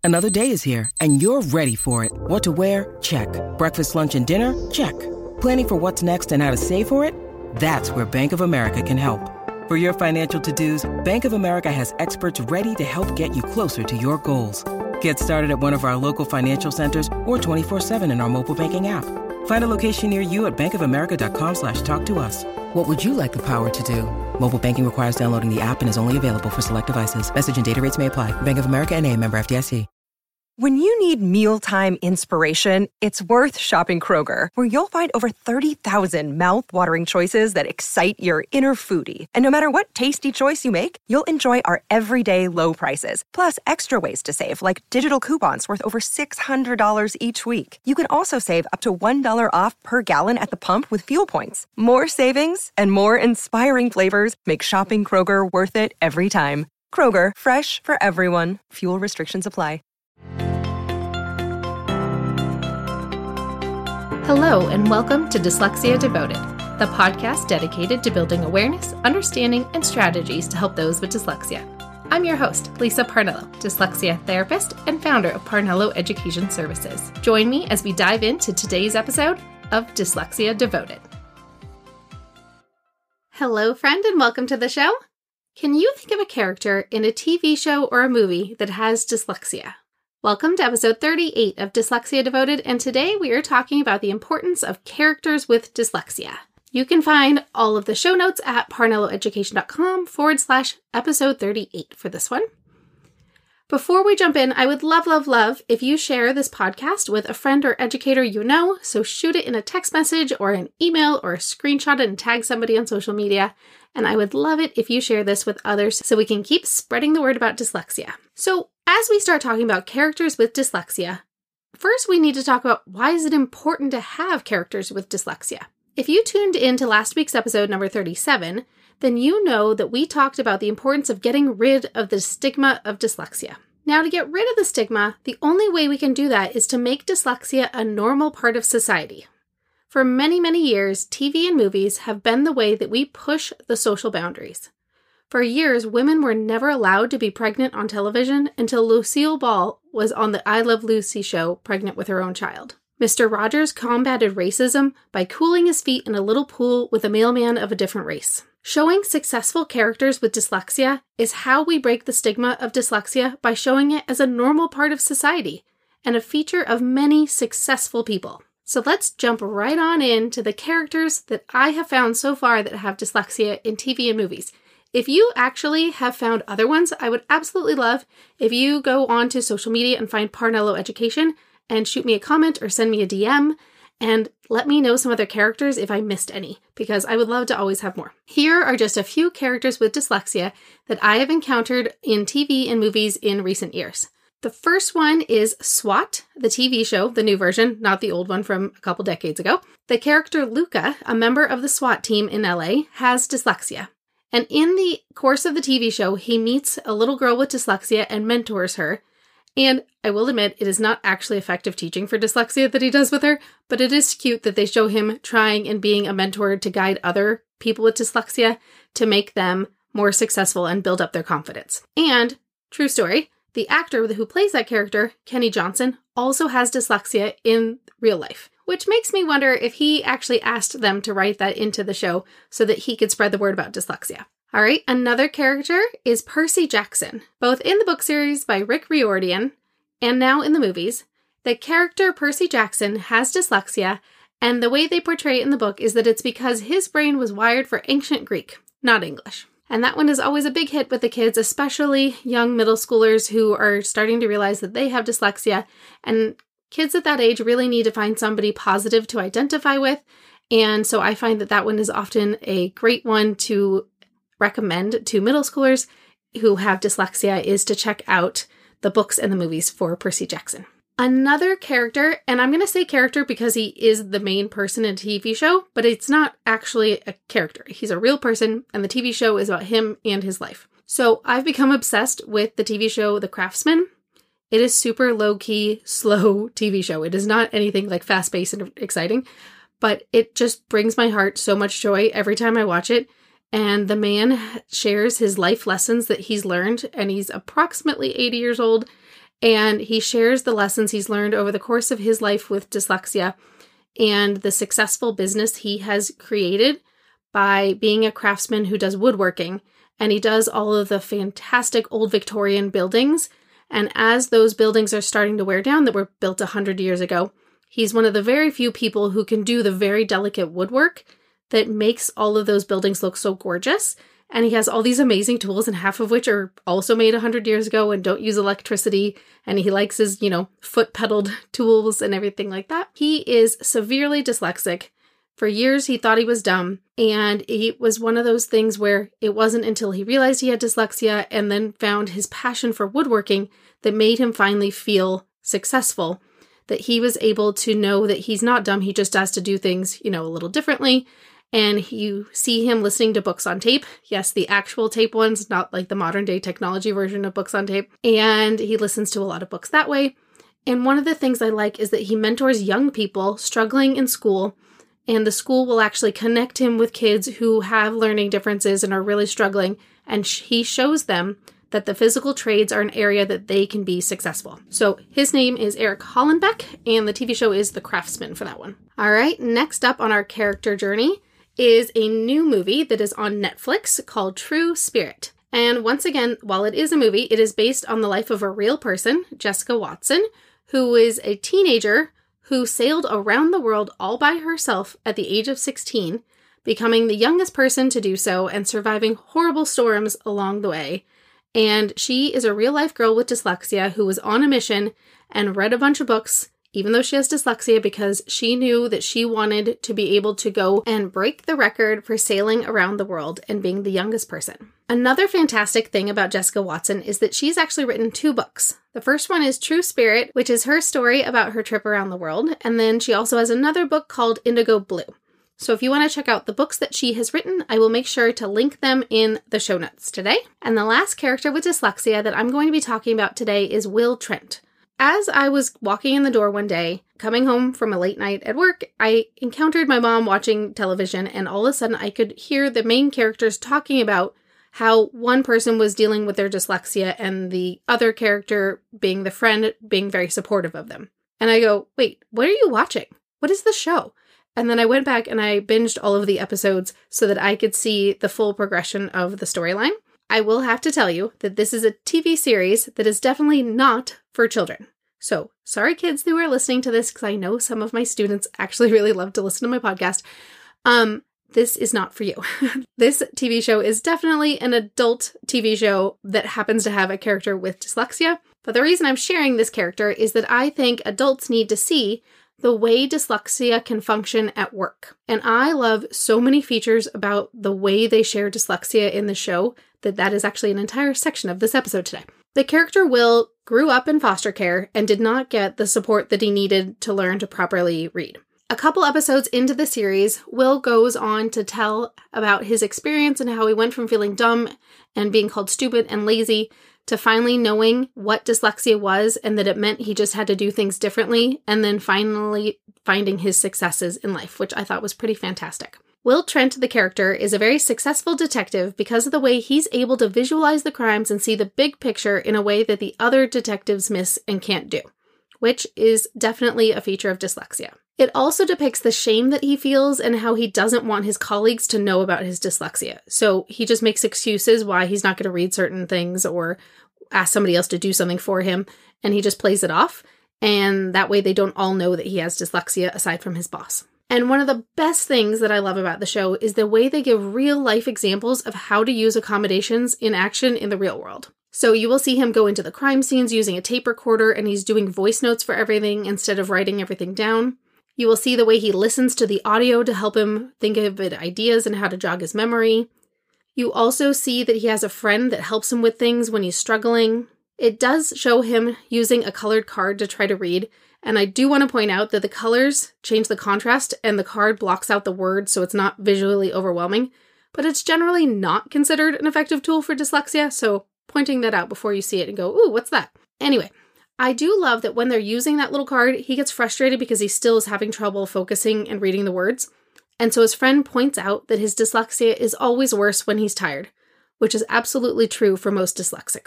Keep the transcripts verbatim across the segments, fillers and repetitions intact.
Another day is here, and you're ready for it. What to wear? Check. Breakfast, lunch, and dinner? Check. Planning for what's next and how to save for it? That's where Bank of America can help. For your financial to-dos, Bank of America has experts ready to help get you closer to your goals. Get started at one of our local financial centers or twenty-four seven in our mobile banking app. Find a location near you at bankofamerica.com slash talk to us. What would you like the power to do? Mobile banking requires downloading the app and is only available for select devices. Message and data rates may apply. Bank of America N A, member F D I C. When you need mealtime inspiration, it's worth shopping Kroger, where you'll find over thirty thousand mouth-watering choices that excite your inner foodie. And no matter what tasty choice you make, you'll enjoy our everyday low prices, plus extra ways to save, like digital coupons worth over six hundred dollars each week. You can also save up to one dollar off per gallon at the pump with fuel points. More savings and more inspiring flavors make shopping Kroger worth it every time. Kroger, fresh for everyone. Fuel restrictions apply. Hello, and welcome to Dyslexia Devoted, the podcast dedicated to building awareness, understanding, and strategies to help those with dyslexia. I'm your host, Lisa Parnello, dyslexia therapist and founder of Parnello Education Services. Join me as we dive into today's episode of Dyslexia Devoted. Hello, friend, and welcome to the show. Can you think of a character in a T V show or a movie that has dyslexia? Welcome to episode thirty-eight of Dyslexia Devoted, and today we are talking about the importance of characters with dyslexia. You can find all of the show notes at parnelloeducation.com forward slash episode thirty-eight for this one. Before we jump in, I would love, love, love if you share this podcast with a friend or educator you know, so shoot it in a text message or an email or screenshot it and tag somebody on social media. And I would love it if you share this with others so we can keep spreading the word about dyslexia. So as we start talking about characters with dyslexia, first we need to talk about why is it important to have characters with dyslexia. If you tuned into last week's episode number thirty-seven, then you know that we talked about the importance of getting rid of the stigma of dyslexia. Now, to get rid of the stigma, the only way we can do that is to make dyslexia a normal part of society. For many, many years, T V and movies have been the way that we push the social boundaries. For years, women were never allowed to be pregnant on television until Lucille Ball was on the I Love Lucy show pregnant with her own child. Mister Rogers combated racism by cooling his feet in a little pool with a mailman of a different race. Showing successful characters with dyslexia is how we break the stigma of dyslexia by showing it as a normal part of society and a feature of many successful people. So let's jump right on into the characters that I have found so far that have dyslexia in T V and movies. If you actually have found other ones, I would absolutely love if you go on to social media and find Parnello Education and shoot me a comment or send me a D M and let me know some other characters if I missed any, because I would love to always have more. Here are just a few characters with dyslexia that I have encountered in T V and movies in recent years. The first one is SWAT, the T V show, the new version, not the old one from a couple decades ago. The character Luca, a member of the SWAT team in L A, has dyslexia. And in the course of the T V show, he meets a little girl with dyslexia and mentors her. And I will admit, it is not actually effective teaching for dyslexia that he does with her, but it is cute that they show him trying and being a mentor to guide other people with dyslexia to make them more successful and build up their confidence. And, true story, the actor who plays that character, Kenny Johnson, also has dyslexia in real life, which makes me wonder if he actually asked them to write that into the show so that he could spread the word about dyslexia. All right, another character is Percy Jackson. Both in the book series by Rick Riordan and now in the movies, the character Percy Jackson has dyslexia, and the way they portray it in the book is that it's because his brain was wired for ancient Greek, not English. And that one is always a big hit with the kids, especially young middle schoolers who are starting to realize that they have dyslexia. And kids at that age really need to find somebody positive to identify with. And so I find that that one is often a great one to recommend to middle schoolers who have dyslexia, is to check out the books and the movies for Percy Jackson. Another character, and I'm going to say character because he is the main person in a T V show, but it's not actually a character. He's a real person, and the T V show is about him and his life. So I've become obsessed with the T V show The Craftsman. It is super low-key, slow T V show. It is not anything like fast-paced and exciting, but it just brings my heart so much joy every time I watch it. And the man shares his life lessons that he's learned, and he's approximately eighty years old. And he shares the lessons he's learned over the course of his life with dyslexia and the successful business he has created by being a craftsman who does woodworking. And he does all of the fantastic old Victorian buildings. And as those buildings are starting to wear down that were built one hundred years ago, he's one of the very few people who can do the very delicate woodwork that makes all of those buildings look so gorgeous. And he has all these amazing tools, and half of which are also made one hundred years ago and don't use electricity. And he likes his, you know, foot-pedaled tools and everything like that. He is severely dyslexic. For years, he thought he was dumb. And it was one of those things where it wasn't until he realized he had dyslexia and then found his passion for woodworking that made him finally feel successful, that he was able to know that he's not dumb. He just has to do things, you know, a little differently. And you see him listening to books on tape. Yes, the actual tape ones, not like the modern day technology version of books on tape. And he listens to a lot of books that way. And one of the things I like is that he mentors young people struggling in school. And the school will actually connect him with kids who have learning differences and are really struggling. And sh- he shows them that the physical trades are an area that they can be successful. So his name is Eric Hollenbeck, and the T V show is The Craftsman for that one. All right, next up on our character journey is a new movie that is on Netflix called True Spirit. And once again, while it is a movie, it is based on the life of a real person, Jessica Watson, who is a teenager who sailed around the world all by herself at the age of sixteen, becoming the youngest person to do so and surviving horrible storms along the way. And she is a real-life girl with dyslexia who was on a mission and read a bunch of books, even though she has dyslexia, because she knew that she wanted to be able to go and break the record for sailing around the world and being the youngest person. Another fantastic thing about Jessica Watson is that she's actually written two books. The first one is True Spirit, which is her story about her trip around the world. And then she also has another book called Indigo Blue. So if you want to check out the books that she has written, I will make sure to link them in the show notes today. And the last character with dyslexia that I'm going to be talking about today is Will Trent. As I was walking in the door one day, coming home from a late night at work, I encountered my mom watching television, and all of a sudden I could hear the main characters talking about how one person was dealing with their dyslexia and the other character, being the friend, being very supportive of them. And I go, wait, what are you watching? What is the show? And then I went back and I binged all of the episodes so that I could see the full progression of the storyline. I will have to tell you that this is a T V series that is definitely not for children. So, sorry kids who are listening to this, because I know some of my students actually really love to listen to my podcast. Um, this is not for you. This T V show is definitely an adult T V show that happens to have a character with dyslexia. But the reason I'm sharing this character is that I think adults need to see the way dyslexia can function at work. And I love so many features about the way they share dyslexia in the show that that is actually an entire section of this episode today. The character Will grew up in foster care and did not get the support that he needed to learn to properly read. A couple episodes into the series, Will goes on to tell about his experience and how he went from feeling dumb and being called stupid and lazy to finally knowing what dyslexia was and that it meant he just had to do things differently, and then finally finding his successes in life, which I thought was pretty fantastic. Will Trent, the character, is a very successful detective because of the way he's able to visualize the crimes and see the big picture in a way that the other detectives miss and can't do, which is definitely a feature of dyslexia. It also depicts the shame that he feels and how he doesn't want his colleagues to know about his dyslexia. So he just makes excuses why he's not going to read certain things or ask somebody else to do something for him, and he just plays it off. And that way they don't all know that he has dyslexia aside from his boss. And one of the best things that I love about the show is the way they give real life examples of how to use accommodations in action in the real world. So you will see him go into the crime scenes using a tape recorder, and he's doing voice notes for everything instead of writing everything down. You will see the way he listens to the audio to help him think of ideas and how to jog his memory. You also see that he has a friend that helps him with things when he's struggling. It does show him using a colored card to try to read, and I do want to point out that the colors change the contrast and the card blocks out the words so it's not visually overwhelming, but it's generally not considered an effective tool for dyslexia, so pointing that out before you see it and go, ooh, what's that? Anyway, I do love that when they're using that little card, he gets frustrated because he still is having trouble focusing and reading the words. And so his friend points out that his dyslexia is always worse when he's tired, which is absolutely true for most dyslexics.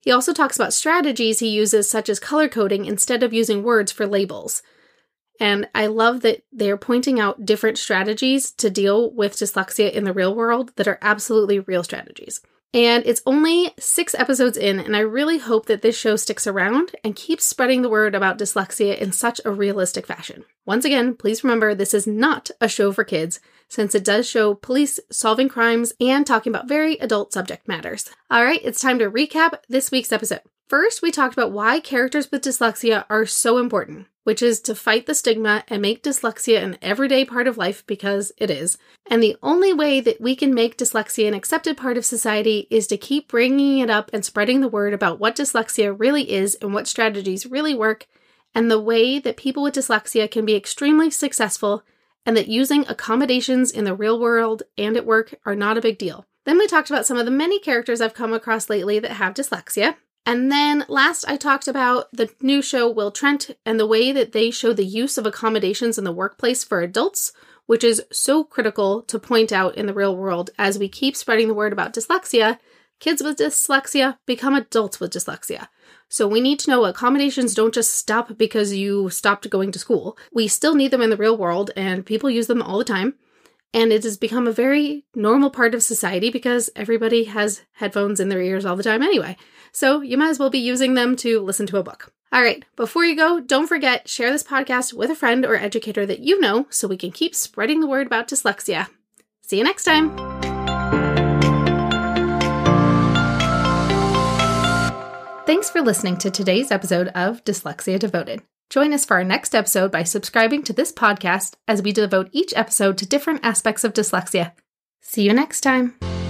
He also talks about strategies he uses, such as color coding, instead of using words for labels. And I love that they're pointing out different strategies to deal with dyslexia in the real world that are absolutely real strategies. And it's only six episodes in, and I really hope that this show sticks around and keeps spreading the word about dyslexia in such a realistic fashion. Once again, please remember this is not a show for kids, since it does show police solving crimes and talking about very adult subject matters. All right, it's time to recap this week's episode. First, we talked about why characters with dyslexia are so important, which is to fight the stigma and make dyslexia an everyday part of life, because it is. And the only way that we can make dyslexia an accepted part of society is to keep bringing it up and spreading the word about what dyslexia really is and what strategies really work, and the way that people with dyslexia can be extremely successful, and that using accommodations in the real world and at work are not a big deal. Then we talked about some of the many characters I've come across lately that have dyslexia. And then last, I talked about the new show Will Trent and the way that they show the use of accommodations in the workplace for adults, which is so critical to point out in the real world as we keep spreading the word about dyslexia. Kids with dyslexia become adults with dyslexia. So we need to know accommodations don't just stop because you stopped going to school. We still need them in the real world, and people use them all the time. And it has become a very normal part of society because everybody has headphones in their ears all the time anyway. So you might as well be using them to listen to a book. All right, before you go, don't forget, share this podcast with a friend or educator that you know so we can keep spreading the word about dyslexia. See you next time. Thanks for listening to today's episode of Dyslexia Devoted. Join us for our next episode by subscribing to this podcast as we devote each episode to different aspects of dyslexia. See you next time.